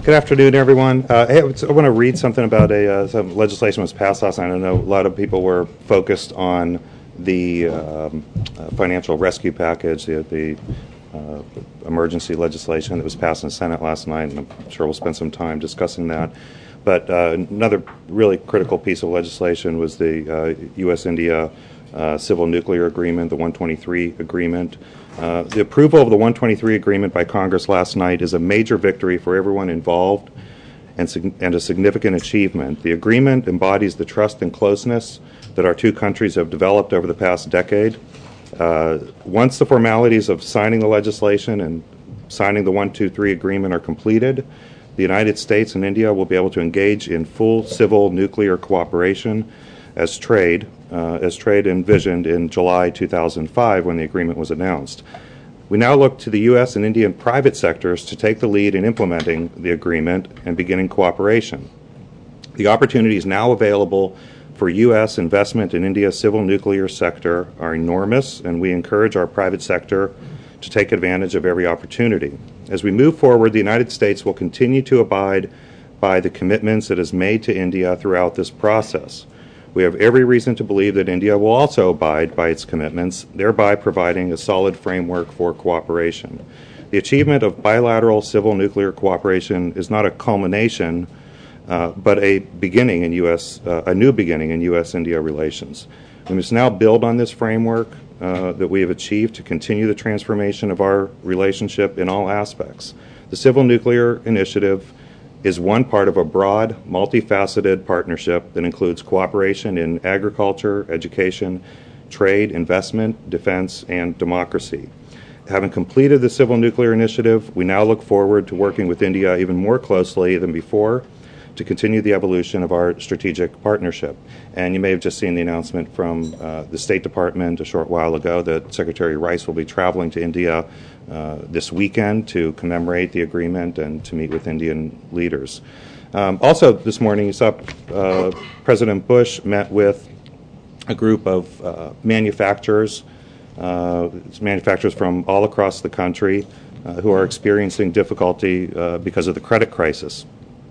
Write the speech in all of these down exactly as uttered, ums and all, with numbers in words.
Good afternoon, everyone. Uh, hey, I want to read something about a uh, some legislation was passed last night. I know a lot of people were focused on the um, uh, financial rescue package, the, the uh, emergency legislation that was passed in the Senate last night, and I'm sure we'll spend some time discussing that. But uh, another really critical piece of legislation was the uh, U S India uh, Civil Nuclear Agreement, the one twenty-three Agreement. Uh, the approval of the one twenty-three Agreement by Congress last night is a major victory for everyone involved and, sig- and a significant achievement. The agreement embodies the trust and closeness that our two countries have developed over the past decade. Uh, once the formalities of signing the legislation and signing the one twenty-three Agreement are completed, the United States and India will be able to engage in full civil nuclear cooperation as trade, uh, as trade envisioned in July two thousand five when the agreement was announced. We now look to the U S and Indian private sectors to take the lead in implementing the agreement and beginning cooperation. The opportunities now available for U S investment in India's civil nuclear sector are enormous, and we encourage our private sector to take advantage of every opportunity. As we move forward, the United States will continue to abide by the commitments it has made to India throughout this process. We have every reason to believe that India will also abide by its commitments, thereby providing a solid framework for cooperation. The achievement of bilateral civil nuclear cooperation is not a culmination, uh, but a beginning in U S uh, a new beginning in U S India relations. We must now build on this framework uh, that we have achieved to continue the transformation of our relationship in all aspects. The Civil Nuclear Initiative is one part of a broad, multifaceted partnership that includes cooperation in agriculture, education, trade, investment, defense, and democracy. Having completed the Civil Nuclear Initiative, we now look forward to working with India even more closely than before to continue the evolution of our strategic partnership. And you may have just seen the announcement from uh, the State Department a short while ago that Secretary Rice will be traveling to India uh, this weekend to commemorate the agreement and to meet with Indian leaders. Um, also this morning you saw uh, President Bush met with a group of uh, manufacturers, uh, manufacturers from all across the country uh, who are experiencing difficulty uh, because of the credit crisis.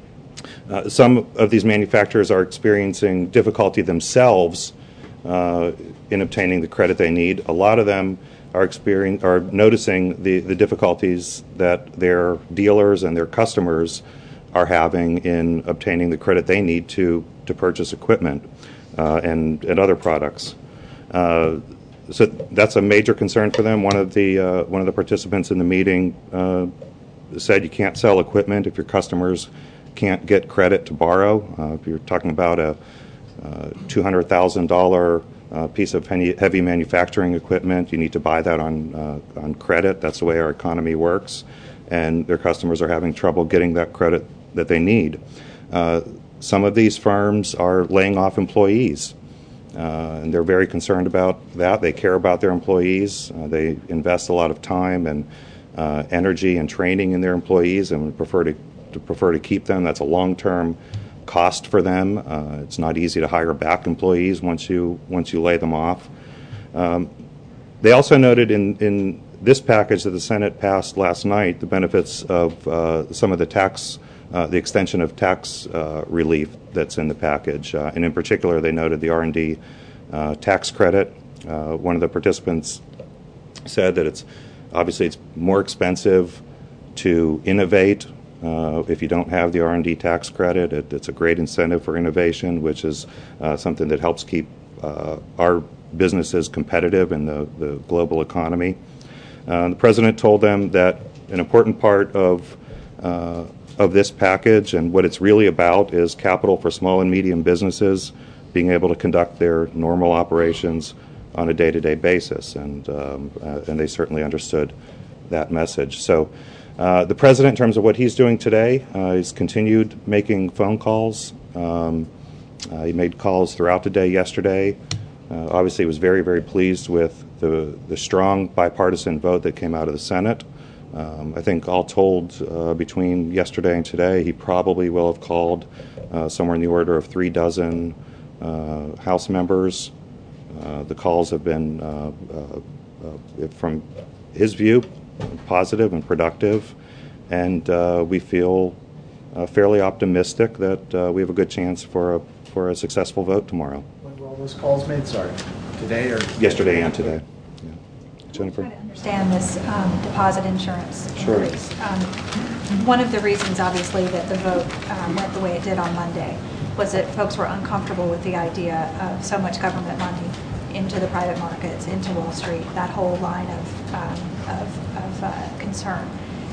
Uh, some of these manufacturers are experiencing difficulty themselves uh, in obtaining the credit they need. A lot of them are experience, are noticing the, the difficulties that their dealers and their customers are having in obtaining the credit they need to, to purchase equipment uh, and, and other products. Uh, so that's a major concern for them. One of the, uh, one of the participants in the meeting uh, said you can't sell equipment if your customers can't get credit to borrow. Uh, if you're talking about a uh, two hundred thousand dollars uh, piece of heavy manufacturing equipment, you need to buy that on uh, on credit. That's the way our economy works, and their customers are having trouble getting that credit that they need. Uh, some of these firms are laying off employees, uh, and they're very concerned about that. They care about their employees. Uh, they invest a lot of time and uh, energy and training in their employees, and would prefer to to prefer to keep them. That's a long-term cost for them. Uh, it's not easy to hire back employees once you once you lay them off. Um, they also noted in, in this package that the Senate passed last night the benefits of uh, some of the tax, uh, the extension of tax uh, relief that's in the package. Uh, and in particular, they noted the R and D uh, tax credit. Uh, one of the participants said that it's obviously it's more expensive to innovate Uh, if you don't have the R and D tax credit. It, it's a great incentive for innovation, which is uh, something that helps keep uh, our businesses competitive in the, the global economy. Uh, the President told them that an important part of, uh, of this package and what it's really about is capital for small and medium businesses being able to conduct their normal operations on a day-to-day basis, and, um, uh, and they certainly understood that message. So. Uh, the President, in terms of what he's doing today, uh, he's continued making phone calls. Um, uh, he made calls throughout the day yesterday. Uh, obviously, he was very, very pleased with the, the strong bipartisan vote that came out of the Senate. Um, I think all told, uh, between yesterday and today, he probably will have called uh, somewhere in the order of three dozen uh, House members. Uh, the calls have been, uh, uh, uh, from his view, positive and productive, and uh, we feel uh, fairly optimistic that uh, we have a good chance for a for a successful vote tomorrow. When were all those calls made? Sorry, today or yesterday and today? Yeah. Jennifer, I'm trying to understand this um, deposit insurance Sure. increase. Um, one of the reasons, obviously, that the vote um, went the way it did on Monday was that folks were uncomfortable with the idea of so much government money into the private markets, into Wall Street, that whole line of, um, of, of uh, concern.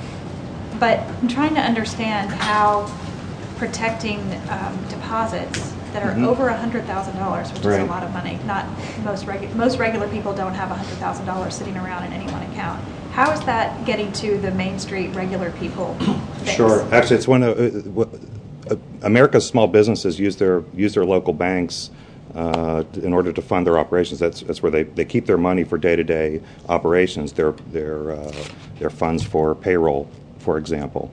But I'm trying to understand how protecting um, deposits that are Mm-hmm. over one hundred thousand dollars, which is Right. a lot of money. Not most regu- most regular people don't have one hundred thousand dollars sitting around in any one account. How is that getting to the Main Street regular people? base? sure. Actually, it's one of uh, what- uh, America's small businesses use their use their local banks uh, in order to fund their operations. That's that's where they, they keep their money for day-to-day operations. Their their uh, their funds for payroll, for example,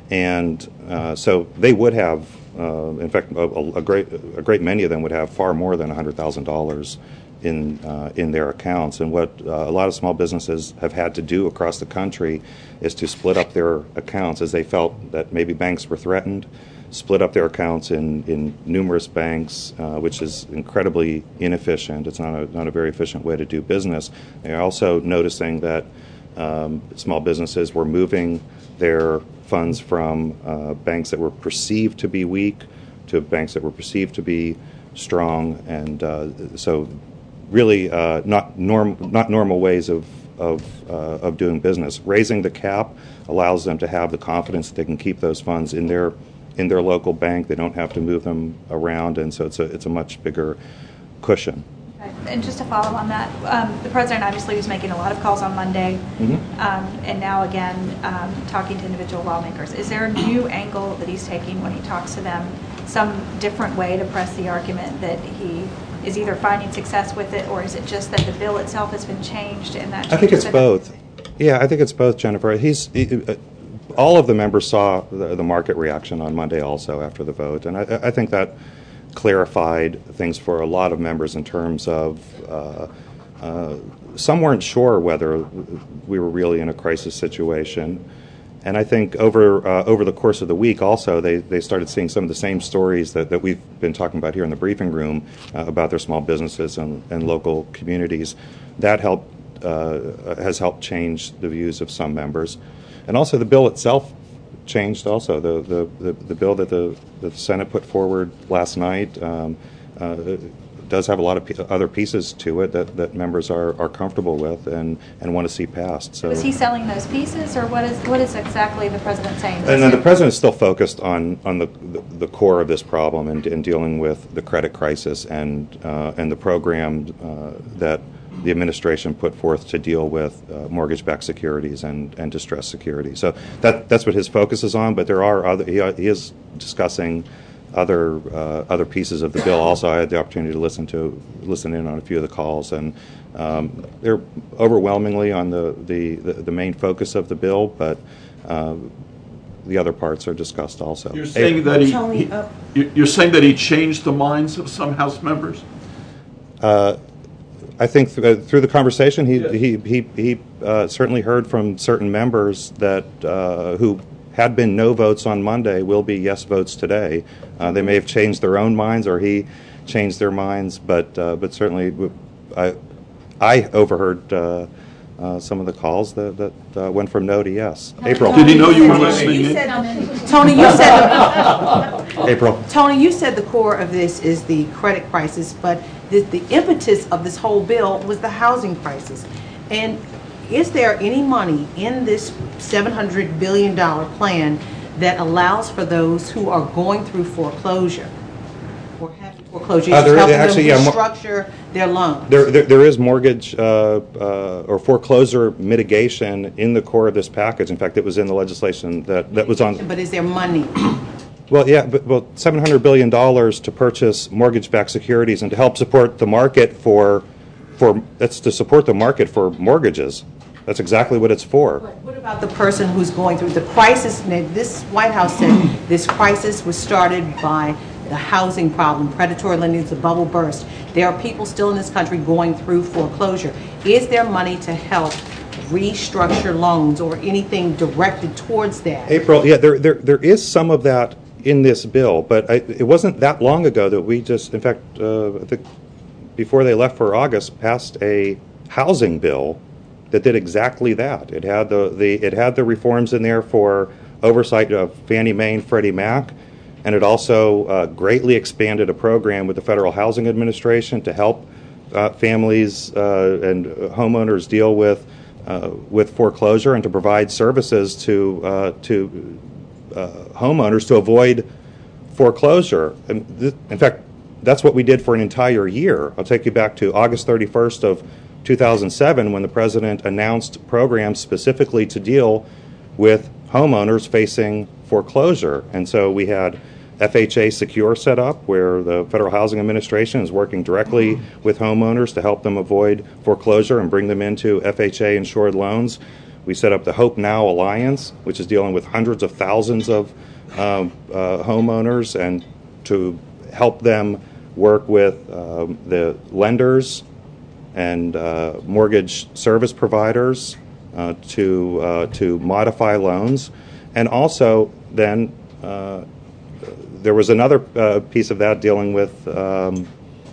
and uh, so they would have. Uh, in fact, a, a great a great many of them would have far more than one hundred thousand dollars in uh, in their accounts. And what uh, a lot of small businesses have had to do across the country is to split up their accounts as they felt that maybe banks were threatened, split up their accounts in, in numerous banks, uh, which is incredibly inefficient. It's not a, not a very efficient way to do business. They're also noticing that um, small businesses were moving their funds from uh, banks that were perceived to be weak to banks that were perceived to be strong, and uh, so really uh, not norm not normal ways of of uh, of doing business. Raising the cap allows them to have the confidence that they can keep those funds in their in their local bank. They don't have to move them around, and so it's a it's a much bigger cushion. And just to follow on that, um, the president obviously was making a lot of calls on Monday, Mm-hmm. um, and now again um, talking to individual lawmakers. Is there a new angle that he's taking when he talks to them? Some different way to press the argument that he is either finding success with it, or is it just that the bill itself has been changed and that? I think it's changes both. it? Yeah, I think it's both, Jennifer. He's he, uh, all of the members saw the, the market reaction on Monday also after the vote, and I, I think that clarified things for a lot of members in terms of uh, uh, some weren't sure whether we were really in a crisis situation. And I think over uh, over the course of the week also they, they started seeing some of the same stories that, that we've been talking about here in the briefing room uh, about their small businesses and, and local communities. That helped uh, has helped change the views of some members. And also the bill itself changed also. The, the, the, the bill that the, that the Senate put forward last night um, uh, does have a lot of p- other pieces to it that, that members are, are comfortable with and, and want to see passed. So Was he selling those pieces, or what is what is exactly the president saying? And then the president is still focused on, on the, the, the core of this problem and, and dealing with the credit crisis and uh, and the program uh, that the administration put forth to deal with uh, mortgage-backed securities and, and distressed securities. So that that's what his focus is on. But there are other. He, he is discussing other uh, other pieces of the bill. Also, I had the opportunity to listen to listen in on a few of the calls, and um, they're overwhelmingly on the, the, the, the main focus of the bill, but uh, the other parts are discussed also. You're saying that he, Tony, he- uh, you- you're saying that he changed the minds of some House members? I think th- through the conversation, he Yes. he he, he uh, certainly heard from certain members that uh, who had been no votes on Monday will be yes votes today. Uh, they may have changed their own minds, or he changed their minds, but uh, but certainly, w- I I overheard uh, uh, some of the calls that that uh, went from no to yes. April. Did he know you were Tony, listening you in? said- Tony, you said April. Tony, you said the core of this is the credit crisis, but the, the impetus of this whole bill was the housing crisis. And is there any money in this seven hundred billion dollars plan that allows for those who are going through foreclosure or having foreclosure, Uh, issues, there- helping actually, them yeah, mo- restructure their loans? There, there, there is mortgage uh, uh, or foreclosure mitigation in the core of this package. In fact, it was in the legislation that, that was on. But is there money? Well, yeah, but well, seven hundred billion dollars to purchase mortgage-backed securities and to help support the market for, for that's to support the market for mortgages. That's exactly what it's for. What about the person who's going through the crisis? This White House said this crisis was started by the housing problem, predatory lending, the bubble burst. There are people still in this country going through foreclosure. Is there money to help restructure loans or anything directed towards that? April, yeah, there, there, there is some of that in this bill, but I, it wasn't that long ago that we just, in fact, uh, I think before they left for August, passed a housing bill that did exactly that. It had the, the it had the reforms in there for oversight of Fannie Mae and Freddie Mac, and it also uh, greatly expanded a program with the Federal Housing Administration to help uh, families uh, and homeowners deal with uh, with foreclosure and to provide services to uh, to uh, homeowners to avoid foreclosure. And th- in fact, that's what we did for an entire year. I'll take you back to August thirty-first of two thousand seven when the president announced programs specifically to deal with homeowners facing foreclosure. And so we had F H A Secure set up, where the Federal Housing Administration is working directly with homeowners to help them avoid foreclosure and bring them into F H A insured loans. We set up the Hope Now Alliance, which is dealing with hundreds of thousands of um, uh, homeowners and to help them work with um, the lenders and uh, mortgage service providers uh, to uh, to modify loans. And also then uh, there was another uh, piece of that dealing with um,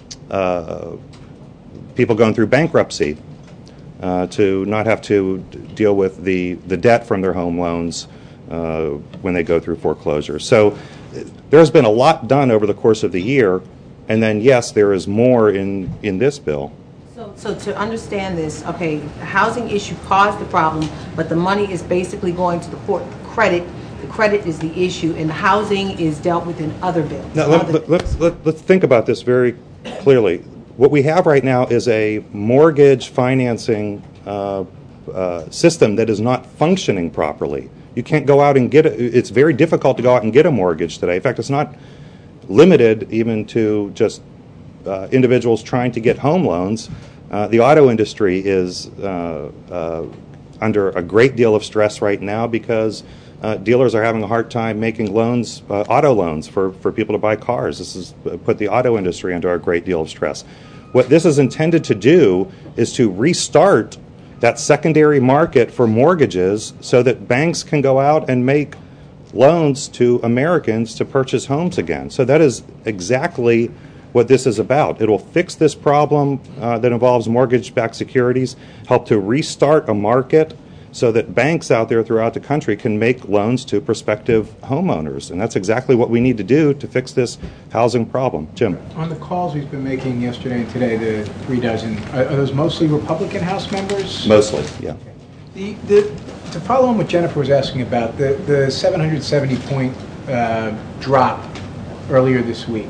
uh, people going through bankruptcy uh, to not have to d- deal with the, the debt from their home loans uh, when they go through foreclosure. So there's been a lot done over the course of the year, and then yes, there is more in, in this bill. So, so to understand this, okay, the housing issue caused the problem, but the money is basically going to the court credit. The credit is the issue, and the housing is dealt with in other bills. Now, let, other let, let's, let, let's think about this very clearly. What we have right now is a mortgage financing uh, uh, system that is not functioning properly. You can't go out and get it. It's very difficult to go out and get a mortgage today. In fact, it's not limited even to just uh, individuals trying to get home loans. Uh, the auto industry is uh, uh, under a great deal of stress right now because uh, dealers are having a hard time making loans, uh, auto loans for, for people to buy cars. This has put the auto industry under a great deal of stress. What this is intended to do is to restart that secondary market for mortgages so that banks can go out and make loans to Americans to purchase homes again. So that is exactly what this is about. It will fix this problem uh, that involves mortgage-backed securities, help to restart a market so that banks out there throughout the country can make loans to prospective homeowners. And that's exactly what we need to do to fix this housing problem. Jim. On the calls we've been making yesterday and today, the three dozen, are, are those mostly Republican House members? Mostly, yeah. The, the, to follow on what Jennifer was asking about, the, the seven hundred seventy point uh, drop earlier this week,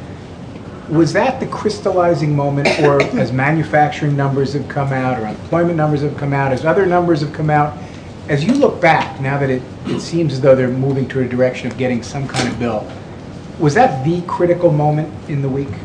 was that the crystallizing moment, or as manufacturing numbers have come out, or employment numbers have come out, as other numbers have come out, as you look back, now that it, it seems as though they're moving toward a direction of getting some kind of bill, was that the critical moment in the week?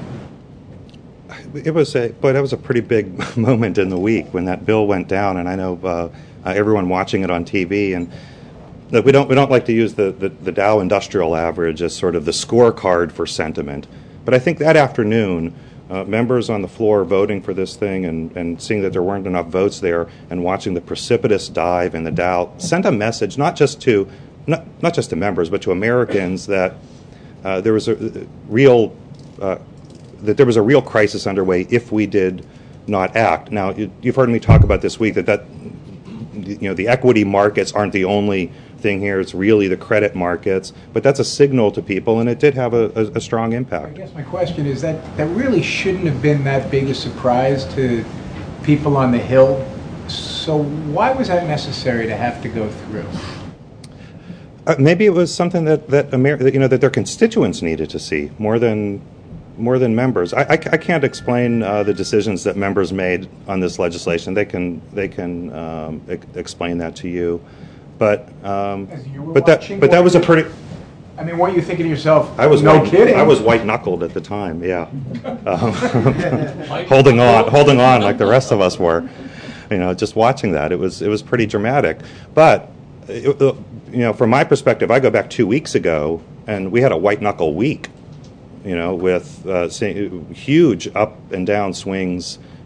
It was a, but it was a pretty big moment in the week when that bill went down, and I know uh, uh, everyone watching it on T V, and look, we don't we don't like to use the, the, the Dow Industrial Average as sort of the scorecard for sentiment. But I think that afternoon, uh, members on the floor voting for this thing and, and seeing that there weren't enough votes there and watching the precipitous dive in the Dow sent a message not just to not, not just to members but to Americans that uh, there was a real uh, that there was a real crisis underway if we did not act. Now, you, you've heard me talk about this week that that you know the equity markets aren't the only thing here. It's really the credit markets, but that's a signal to people, and it did have a, a, a strong impact. I guess my question is that that really shouldn't have been that big a surprise to people on the Hill. So why was that necessary to have to go through? Uh, maybe it was something that that, Amer- that you know that their constituents needed to see more than more than members. I, I, I can't explain uh, the decisions that members made on this legislation. They can they can um, e- explain that to you. But um, but that watching, but that was a pretty. I mean, weren't you thinking to yourself, I was no white, kidding? I was white knuckled at the time. Yeah, um, holding on, holding on like the rest of us were. You know, just watching that, it was it was pretty dramatic. But it, you know, from my perspective, I go back two weeks ago, and we had a white knuckle week. You know, with uh, huge up and down swings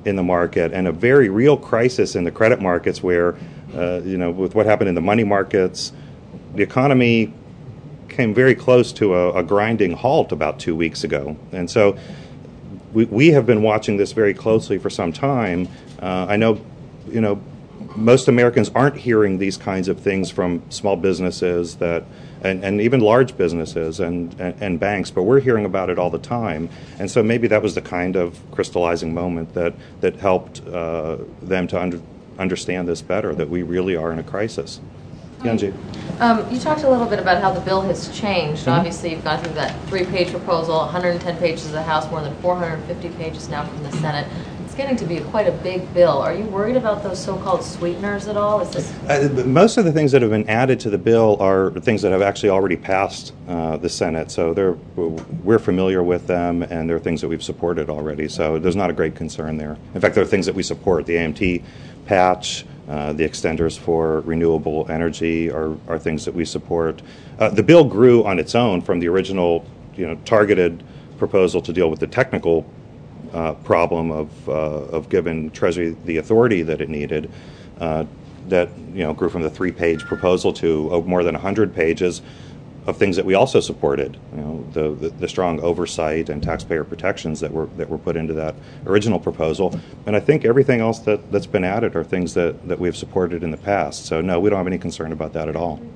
in the market and a very real crisis in the credit markets where, uh, you know, with what happened in the money markets, the economy came very close to a, a grinding halt about two weeks ago. And so we, we have been watching this very closely for some time. Uh, I know, you know, most Americans aren't hearing these kinds of things from small businesses that, and, and even large businesses and, and, and banks, but we're hearing about it all the time. And so maybe that was the kind of crystallizing moment that, that helped uh, them to under, understand this better, that we really are in a crisis. Yanji. Um, you talked a little bit about how the bill has changed. Mm-hmm. Obviously, you've gone through that three-page proposal, one hundred ten pages of the House, more than four hundred fifty pages now from the Senate. It's getting to be quite a big bill. Are you worried about those so-called sweeteners at all? Is this Uh, most of the things that have been added to the bill are things that have actually already passed uh, the Senate, so they're, we're familiar with them, and they're things that we've supported already, so there's not a great concern there. In fact, there are things that we support. The A M T patch, uh, the extenders for renewable energy are, are things that we support. Uh, the bill grew on its own from the original, you know, targeted proposal to deal with the technical Uh, problem of uh, of giving Treasury the authority that it needed, uh, that you know grew from the three-page proposal to uh, more than one hundred pages of things that we also supported. You know, the, the the strong oversight and taxpayer protections that were that were put into that original proposal. And I think everything else that that's been added are things that that we've supported in the past. So no, we don't have any concern about that at all.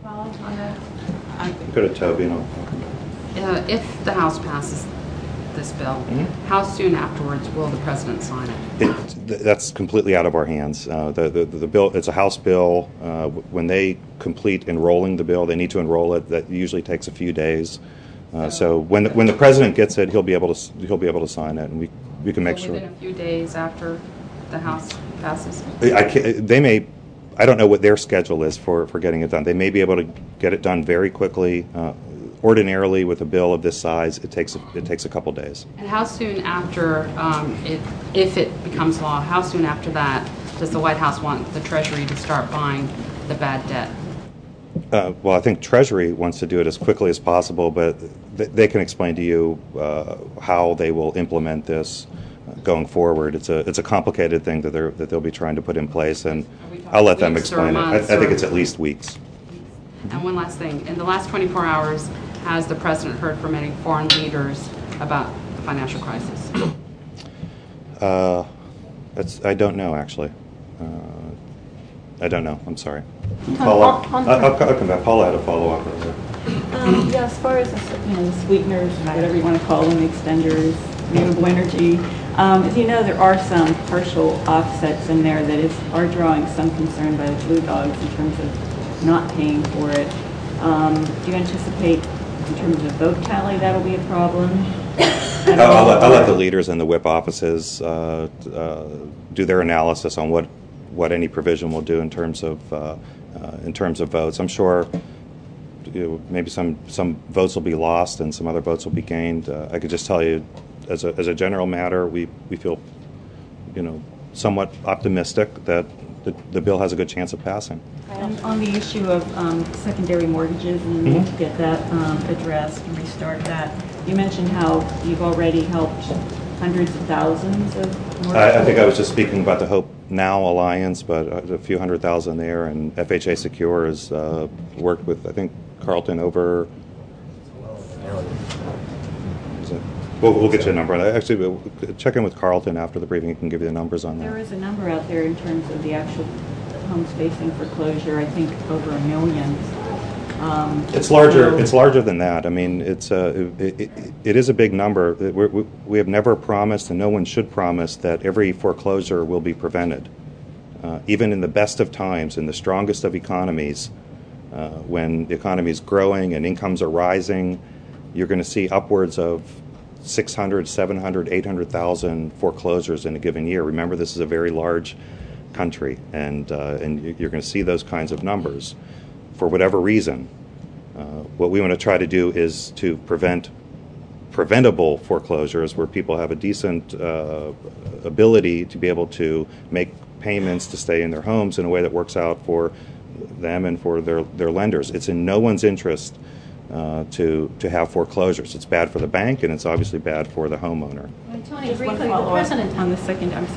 Go to Toby. You know. Uh, if the House passes this bill, Mm-hmm. how soon afterwards will the president sign it? It, th- that's completely out of our hands. Uh, the, the the bill, it's a House bill. Uh, w- when they complete enrolling the bill, they need to enroll it. That usually takes a few days. Uh, so when the, when the president gets it, he'll be able to s- he'll be able to sign it, and we we can make So sure. within a few days after the House passes? I can't, they may. I don't know what their schedule is for, for getting it done. They may be able to get it done very quickly. Uh, ordinarily, with a bill of this size, it takes a, it takes a couple days. And how soon after, um, it, if it becomes law, how soon after that does the White House want the Treasury to start buying the bad debt? Uh, well, I think Treasury wants to do it as quickly as possible, but th- they can explain to you uh, how they will implement this uh, going forward. It's a it's a complicated thing that they're that they'll be trying to put in place, and I'll let them weeks or explain it. I, I months think or- it's at least weeks. And one last thing, in the last twenty-four hours, has the president heard from any foreign leaders about the financial crisis? Uh, that's I don't know actually. Uh, I don't know. I'm sorry. Paula, I'll, I'll, I'll come back. Paula had a follow up. Um, yeah, as far as you know, the sweeteners, whatever you want to call them, extenders, renewable energy. Um, as you know, there are some partial offsets in there that is are drawing some concern by the blue dogs in terms of not paying for it. Um, do you anticipate, in terms of vote tally, that'll be a problem? I'll, I'll, let, I'll let the leaders in the whip offices uh, uh, do their analysis on what what any provision will do in terms of uh, uh, in terms of votes. I'm sure you know, maybe some some votes will be lost and some other votes will be gained. Uh, I could just tell you, as a as a general matter, we we feel you know somewhat optimistic that the, the bill has a good chance of passing. And on the issue of um, secondary mortgages and the need to get that um, addressed and restart that, you mentioned how you've already helped hundreds of thousands of mortgages. I, I think I was just speaking about the Hope Now Alliance, but a few hundred thousand there, and F H A Secure has uh, worked with, I think, Carlton over. Is it? We'll, we'll get you a number. Actually, we'll check in with Carlton after the briefing. He can give you the numbers on There that. is a number out there in terms of the actual homes facing foreclosure, I think over a million. Um, It's larger. so- It's larger than that. I mean, it's a. It, it, it is a big number. We're, we we have never promised, and no one should promise, that every foreclosure will be prevented. Uh, even in the best of times, in the strongest of economies, uh, when the economy is growing and incomes are rising, you're going to see upwards of six hundred, seven hundred, eight hundred thousand foreclosures in a given year. Remember, this is a very large country, and uh, and you're going to see those kinds of numbers. For whatever reason, uh, what we want to try to do is to prevent preventable foreclosures where people have a decent uh, ability to be able to make payments to stay in their homes in a way that works out for them and for their, their lenders. It's in no one's interest uh, to to have foreclosures. It's bad for the bank, and it's obviously bad for the homeowner. Tony, Just one briefly, the follow-up president on the second, I'm sorry.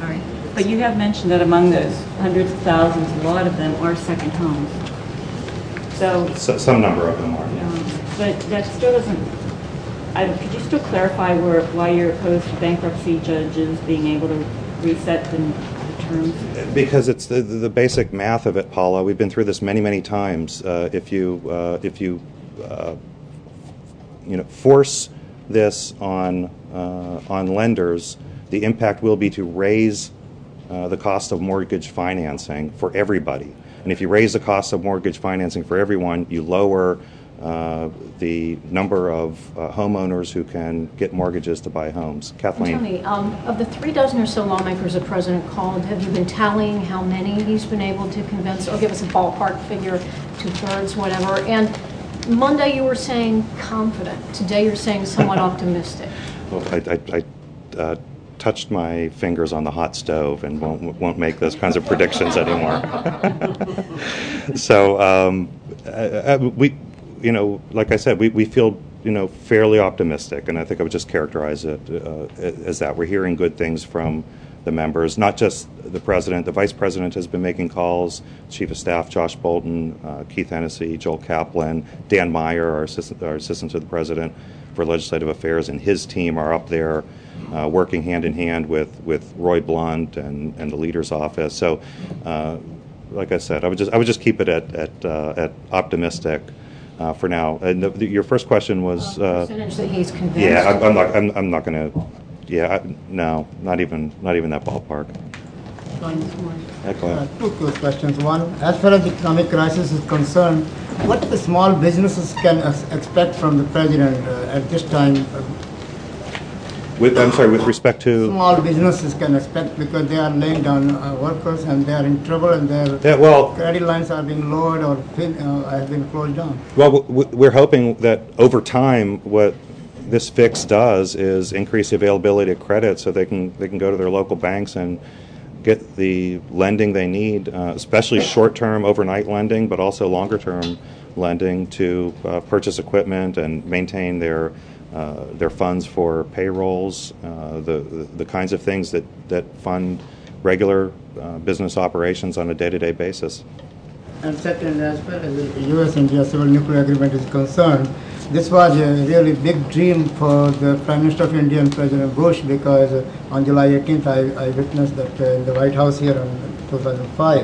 But you have mentioned that among those hundreds of thousands, a lot of them are second homes. So, So, some number of them are. um, but that still doesn't, I, could you still clarify where, why you're opposed to bankruptcy judges being able to reset the, the terms? Because it's the, the basic math of it, Paula. We've been through this many, many times. Uh, if you uh, if you uh, you know force this on uh, on lenders, the impact will be to raise uh, the cost of mortgage financing for everybody. And if you raise the cost of mortgage financing for everyone, you lower uh, the number of uh, homeowners who can get mortgages to buy homes. Kathleen? Tony, um, of the three dozen or so lawmakers the president called, have you been tallying how many he's been able to convince, or give us a ballpark figure, two-thirds, whatever? And Monday you were saying confident. Today you're saying somewhat optimistic. Well, I, I, I uh, touched my fingers on the hot stove and won't won't make those kinds of predictions anymore. So um, uh, we, you know, like I said, we, we feel you know fairly optimistic, and I think I would just characterize it uh, as that. We're hearing good things from the members, not just the president. The vice president has been making calls. Chief of Staff Josh Bolten, uh, Keith Hennessy, Joel Kaplan, Dan Meyer, our assistant, our assistant to the president for legislative affairs, and his team are up there uh, working hand in hand with, with Roy Blunt and, and the leader's office. So, uh, like I said, I would just I would just keep it at at, uh, at optimistic uh, for now. And the, the, your first question was Uh, percentage that he's convinced. yeah, I, I'm not I'm, I'm not going to. Yeah, I, no, not even not even that ballpark. Yeah, go Uh, ahead. two quick questions. One, as far as the economic crisis is concerned, what the small businesses can ex- expect from the president uh, at this time? Uh, With, I'm sorry, with respect to small businesses can expect because they are laying down uh, workers and they are in trouble and their yeah, well, credit lines are being lowered or fin- uh, have been closed down. well, w- we're hoping that over time, what this fix does is increase the availability of credit, so they can they can go to their local banks and get the lending they need, uh, especially short-term overnight lending, but also longer-term lending to uh, purchase equipment and maintain their uh, their funds for payrolls, uh, the, the the kinds of things that that fund regular uh, business operations on a day-to-day basis. And second, as far as the U S India Civil Nuclear Agreement is concerned, this was a really big dream for the Prime Minister of India and President Bush, because uh, on July eighteenth I, I witnessed that uh, in the White House here in two thousand five.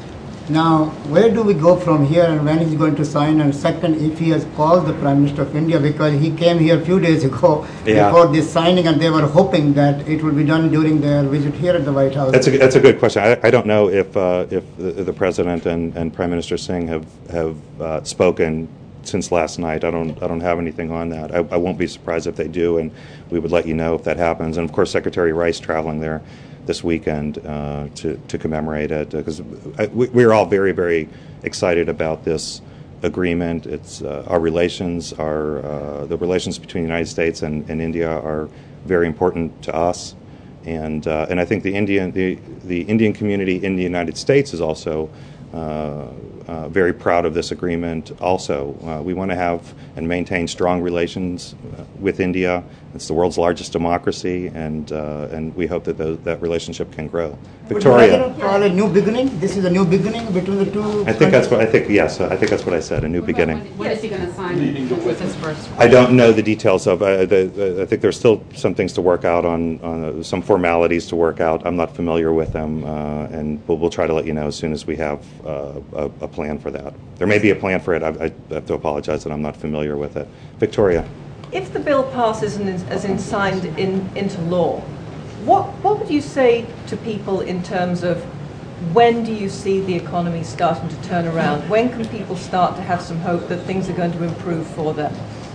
Now, where do we go from here, and when is he going to sign? And second, if he has called the Prime Minister of India, because he came here a few days ago Yeah. before this signing, and they were hoping that it will be done during their visit here at the White House. That's a that's a good question. I, I don't know if uh, if the, the president and, and Prime Minister Singh have have uh, spoken since last night. I don't I don't have anything on that. I, I won't be surprised if they do, and we would let you know if that happens. And of course, Secretary Rice traveling there this weekend uh, to to commemorate it, because uh, we, we're all very very excited about this agreement. It's uh, our relations are uh, the relations between the United States and, and India are very important to us, and uh, and I think the Indian the the Indian community in the United States is also uh, uh, very proud of this agreement. Also, uh, we want to have and maintain strong relations uh, with India. It's the world's largest democracy, and uh, and we hope that the, that relationship can grow. Would Victoria. the president call a new beginning? This is a new beginning between the two. I think that's what I think. Yes, I think that's what I said. A new beginning. What is he going to sign with his first? I don't know the details of. Uh, the, the, I think there's still some things to work out on, on uh, some formalities to work out. I'm not familiar with them, uh, and we'll, we'll try to let you know as soon as we have uh, a, a plan for that. There may be a plan for it. I, I have to apologize that I'm not familiar with it. Victoria. If the bill passes and is, as in signed in, into law, what what would you say to people in terms of when do you see the economy starting to turn around? When can people start to have some hope that things are going to improve for them?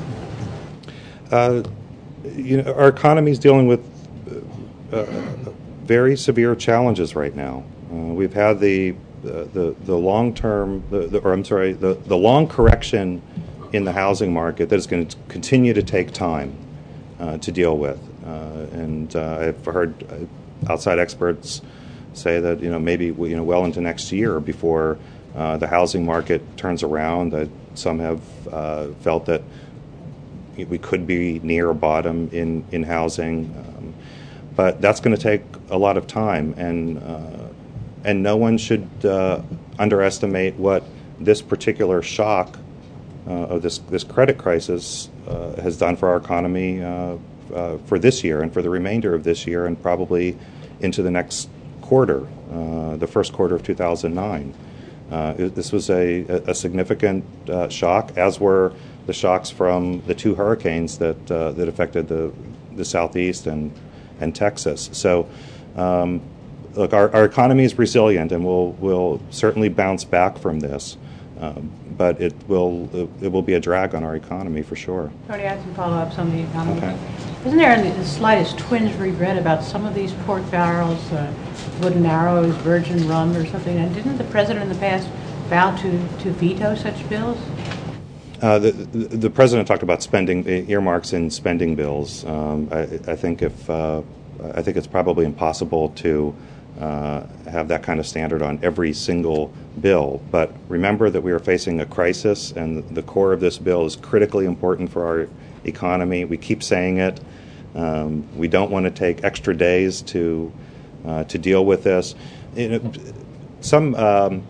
Uh, you know, our economy is dealing with uh, very severe challenges right now. Uh, we've had the uh, the the long term, the, the, or I'm sorry, the the long correction in the housing market that is going to continue to take time uh, to deal with. Uh, and uh, I've heard outside experts say that you know maybe you know well into next year before uh, the housing market turns around. That some have uh, felt that we could be near a bottom in in housing. Um, but that's going to take a lot of time, and uh, and no one should uh, underestimate what this particular shock uh, of this this credit crisis uh, has done for our economy uh, uh, for this year and for the remainder of this year and probably into the next quarter, uh, the first quarter of two thousand nine. Uh, it, this was a, a significant uh, shock, as were the shocks from the two hurricanes that uh, that affected the the Southeast and and Texas. So, um, look, our, our economy is resilient, and will will certainly bounce back from this. Um, but it will it will be a drag on our economy for sure. Tony, I have some follow-ups on the economy. Okay. Isn't there in the slightest twinge we read about some of these port barrels, uh, wooden arrows, virgin rum or something? And didn't the president in the past vow to, to veto such bills? Uh, the, the, the president talked about spending earmarks in spending bills. Um, I, I think if uh, I think it's probably impossible to uh, have that kind of standard on every single bill. But remember that we are facing a crisis, and the core of this bill is critically important for our economy. We keep saying it. Um, we don't want to take extra days to uh, to deal with this. You know, some um,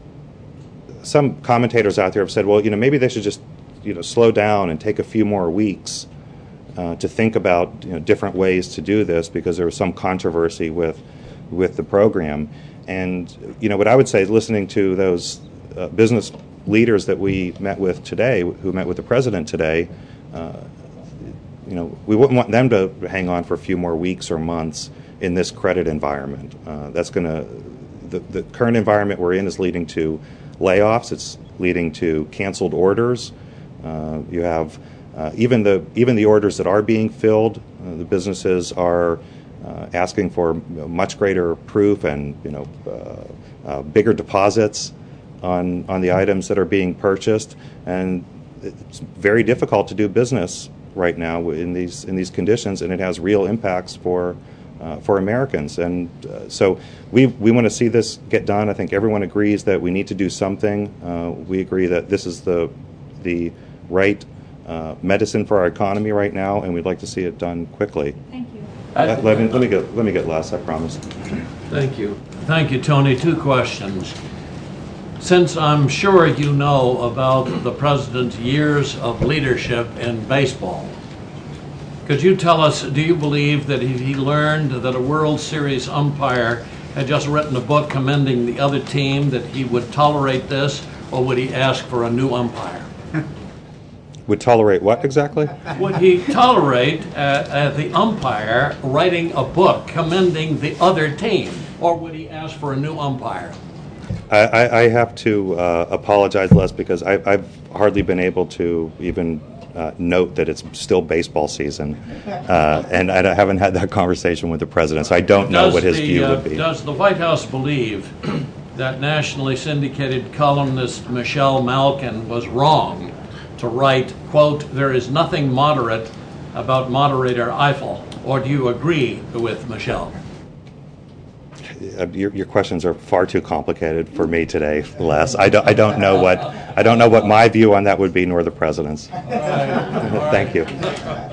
some commentators out there have said, well, you know, maybe they should just, you know, slow down and take a few more weeks uh, to think about, you know, different ways to do this, because there was some controversy with with the program. And, you know, what I would say is, listening to those uh, business leaders that we met with today, who met with the president today, uh, you know, we wouldn't want them to hang on for a few more weeks or months in this credit environment. Uh, that's going to, the, the current environment we're in is leading to layoffs. It's leading to canceled orders. Uh, you have uh, even the even the orders that are being filled. Uh, the businesses are uh, asking for much greater proof and, you know, uh, uh, bigger deposits on on the items that are being purchased, and it's very difficult to do business right now in these in these conditions, and it has real impacts for uh, for Americans. And uh, so we we want to see this get done. I think everyone agrees that we need to do something. Uh, we agree that this is the the right uh, medicine for our economy right now, and we'd like to see it done quickly. Thank you. Uh, let me let me get let me get Les, I promise. Thank you. Thank you, Tony. Two questions. Since I'm sure you know about the president's years of leadership in baseball, could you tell us, do you believe that if he learned that a World Series umpire had just written a book commending the other team, that he would tolerate this, or would he ask for a new umpire? Would tolerate what exactly? Would he tolerate uh, uh, the umpire writing a book commending the other team, or would he ask for a new umpire? I, I, I have to uh, apologize, Les, because I, I've hardly been able to even uh, note that it's still baseball season, uh, and I haven't had that conversation with the president, so I don't know Does what his the, view uh, would be. Does the White House believe that nationally syndicated columnist Michelle Malkin was wrong to write, quote, "There is nothing moderate about moderator Eiffel," or do you agree with Michelle? Uh, your, your questions are far too complicated for me today, Les. I don't, I don't know what I don't know what my view on that would be, nor the president's. All right. All right. Thank you.